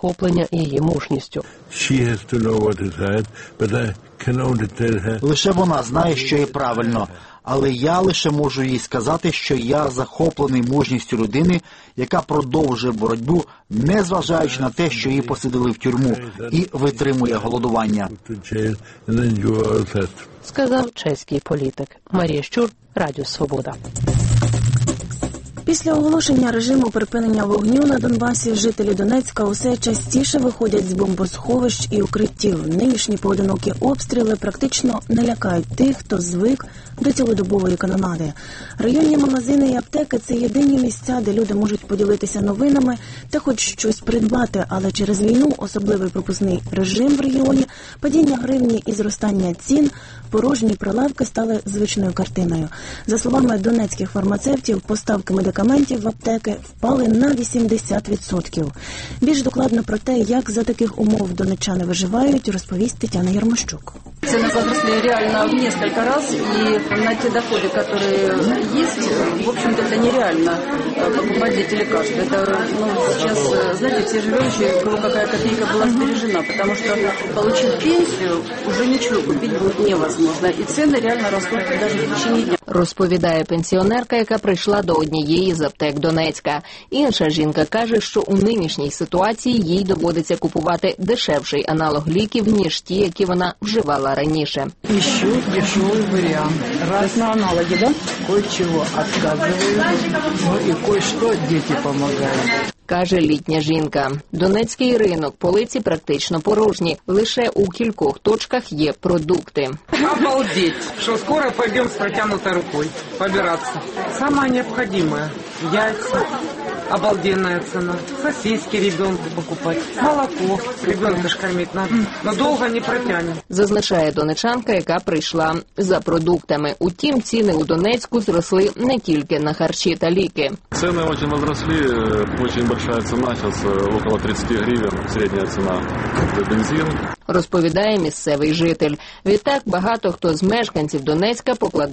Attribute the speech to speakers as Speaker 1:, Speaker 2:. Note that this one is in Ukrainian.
Speaker 1: захоплення її мужністю.
Speaker 2: Лише вона знає, що є правильно. Але я лише можу їй сказати, що я захоплений мужністю людини, яка продовжує боротьбу, незважаючи на те, що її посадили в тюрму, і витримує голодування.
Speaker 1: Сказав чеський політик. Марія Щур, Радіо Свобода.
Speaker 3: Після оголошення режиму припинення вогню на Донбасі жителі Донецька усе частіше виходять з бомбосховищ і укриттів. Нинішні поодинокі обстріли практично не лякають тих, хто звик до цілодобової канонади. Районні магазини і аптеки – це єдині місця, де люди можуть поділитися новинами та хоч щось придбати, але через війну, особливий пропускний режим в регіоні, падіння гривні і зростання цін, порожні прилавки стали звичною картиною. За словами донецьких фармацевтів, поставки медикаментів в аптеки впали на 80%. Більш докладно про те, як за таких умов донеччани виживають, розповість Тетяна Ярмощук.
Speaker 4: Цены возросли реально в несколько раз, и на те доходы, которые есть, в общем-то, это нереально покупать эти лекарства. Это, сейчас, знаете, все живущие, у кого какая копейка была сбережена, потому что, получив пенсию, уже ничего купить будет невозможно. И цены реально растут даже в течение дня.
Speaker 1: Розповідає пенсіонерка, яка прийшла до однієї з аптек Донецька. Інша жінка каже, що у нинішній ситуації їй доводиться купувати дешевший аналог ліків, ніж ті, які вона вживала раніше.
Speaker 5: Ищу дешевый вариант. Раз на аналоги, да? Кое-чего отказываю, ну и кое-что дети помогают.
Speaker 1: Каже літня жінка. Донецький ринок, полиці практично порожні. Лише у кількох точках є продукти.
Speaker 6: Обалдеть, что скоро пойдем с протянутой рукой побираться. Самое необходимое – яйца, обалденная цена, сосиски ребенку покупать, молоко, ребенка ж кормить надо, но долго не протянем.
Speaker 1: Зазначає донечанка, яка прийшла за продуктами. Утім, ціни у Донецьку зросли не тільки на харчі та ліки.
Speaker 7: Цены очень возросли, очень большая цена, сейчас около 30 гривен, средняя цена за бензин.
Speaker 1: Розповідає місцевий житель. Відтак багато хто з мешканців Донецька покладає